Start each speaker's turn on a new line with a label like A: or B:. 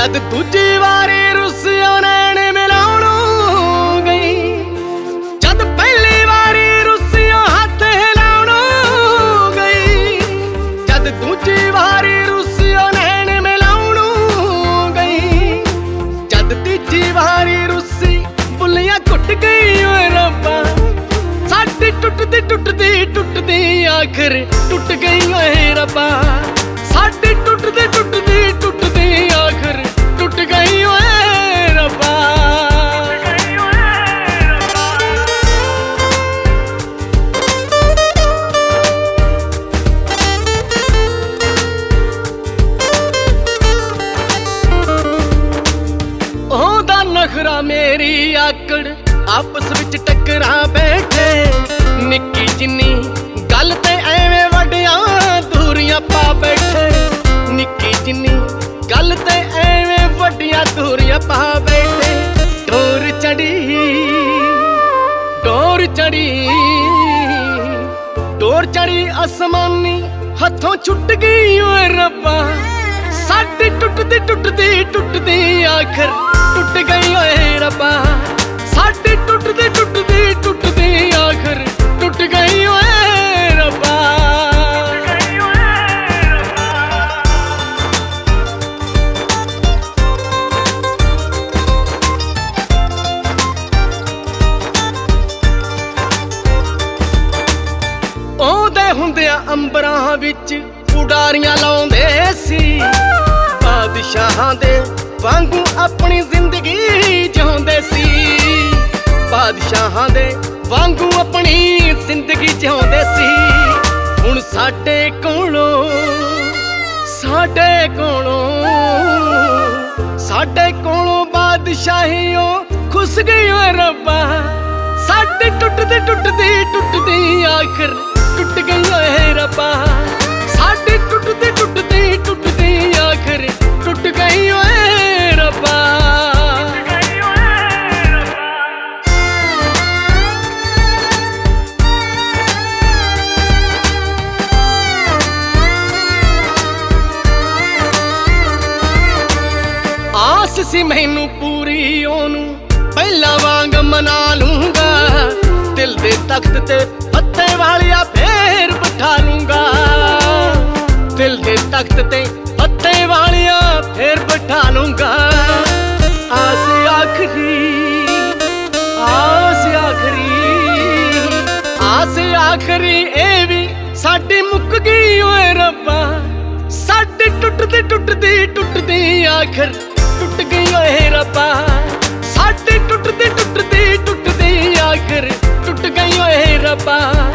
A: ਜਦ ਦੂਜੀ ਵਾਰੀ ਰੁੱਸਿਆ ਨੈਣ ਮਿਲਾਉਣੋਂ ਗਈ, ਜਦ ਪਹਿਲੀ ਵਾਰੀ ਰੁੱਸਿਆ ਹੱਥ ਹਿਲਾਉਣੋਂ ਗਈ, ਜਦ ਦੂਜੀ ਵਾਰੀ ਰੁੱਸਿਆ ਨੈਣ ਮਿਲਾਉਣੋਂ ਗਈ, ਜਦ ਤੀਜੀ ਵਾਰੀ ਰੁੱਸੀ ਬੁੱਲੀਆਂ ਘੁੱਟ ਗਈ ਓਏ ਰੱਬਾ, ਸਾਡੀ ਟੁੱਟਦੀ ਟੁੱਟਦੀ ਟੁੱਟਦੀ ਆਖਰ ਟੁੱਟ ਗਈ ਓਏ ਰੱਬਾ, ਸਾਡੀ ਟੁੱਟਦੀ ਟੁੱਟਦੀ ਟੁੱਟਦੀ ਆਖਰ ਟੁੱਟ ਗਈ ਓਏ ਰੱਬਾ। ਉਹਦਾ ਨਖਰਾ ਮੇਰੀ ਆਕੜ ਆਪਸ ਵਿੱਚ ਟੱਕਰਾਂ ਬੈਠੇ, ਨਿੱਕੀ ਜਿੰਨੀ ਗੱਲ ਤੇ ਐਵੇਂ ਵੱਡੀਆਂ ਦੂਰੀਆਂ ਪਾ ਬੈਠੇ, ਨਿੱਕੀ ਜਿੰਨੀ ਗੱਲ ਤੇ ਐਵੇਂ ਵੱਡੀਆਂ ਦੂਰੀਆਂ ਪਾ ਬੈਠੇ। ਡੋਰ ਚੜੀ ਡੋਰ ਚੜੀ ਡੋਰ ਚੜੀ ਅਸਮਾਨੀ ਹੱਥੋਂ ਛੁੱਟ ਗਈ ਓਏ ਰੱਬਾ, ਸਾਡੀ ਟੁੱਟਦੀ ਟੁੱਟਦੀ ਟੁੱਟਦੀ ਆਖਰ ਟੁੱਟ ਗਈ ਓਏ ਰੱਬਾ, ਸਾਡੀ ਟੁੱਟਦੀ ਟੁੱਟਦੀ ਟੁੱਟਦੀ ਆਖਰ ਟੁੱਟ ਗਈ ਓਏ ਰੱਬਾ। ਉਹਦੇ ਹੁੰਦਿਆਂ ਅੰਬਰਾਂ ਵਿੱਚ ਉਡਾਰੀਆਂ ਲਾਉਂਦੇ ਸੀ, ਬਾਦਸ਼ਾਹਾਂ ਦੇ ਵਾਂਗੂ ਆਪਣੀ ਜ਼ਿੰਦਗੀ ਜਿਉਂਦੇ ਸੀ, ਬਾਦਸ਼ਾਹਾਂ ਦੇ ਵਾਂਗੂ ਆਪਣੀ ਜ਼ਿੰਦਗੀ ਜਿਉਂਦੇ ਸੀ। ਹੁਣ ਸਾਡੇ ਕੋਲੋਂ ਬਾਦਸ਼ਾਹੀਓ ਖੁੱਸ ਗਈ ਓਏ ਰੱਬਾ, ਸਾਡੀ ਟੁੱਟਦੀ ਟੁੱਟਦੀ ਟੁੱਟਦੀ ਆਖਰ ਟੁੱਟ ਗਈ ਓਏ ਰੱਬਾ, ਸਾਡੀ ਟੁੱਟਦੀ ਟੁੱਟਦੀ ਟੁੱਟਦੀ ਆਖਰ ਟੁੱਟ ਗਈ ਓਏ ਰੱਬਾ। ਆਸ ਸੀ ਮੈਨੂੰ ਪੂਰੀ ਉਹਨੂੰ ਪਹਿਲਾਂ ਵਾਂਗ ਮਨਾ ਲੂੰਗਾ, ਦਿਲ ਦੇ ਤਖਤ ਤੇ ਪੱਤੇ ਵਾਲਿਆ ਫੇਰ ਬਿਠਾ ਲੂੰਗਾ, ਦਿਲ ਦੇ ਤਖਤ ਤੇ ਪੱਤੇ ਵਾਲਿਆ ਫੇਰ ਬਿਠਾ ਲੂੰਗਾ। ਆਸ ਆਖਰੀ ਆਸ ਆਖਰੀ ਆਸ ਆਖਰੀ ਇਹ ਵੀ ਸਾਡੀ ਮੁੱਕ ਗਈ ਓਏ ਰੱਬਾ, ਸਾਡੀ ਟੁੱਟਦੀ ਟੁੱਟਦੀ ਟੁੱਟਦੀ ਆਖਰ ਟੁੱਟ ਗਈ ਓਏ ਰੱਬਾ, ਸਾਡੀ ਟੁੱਟਦੀ ਟੁੱਟਦੀ ਟੁੱਟਦੀ ਆਖਰ ਟੁੱਟ ਗਈ ਓਏ ਰੱਬਾ।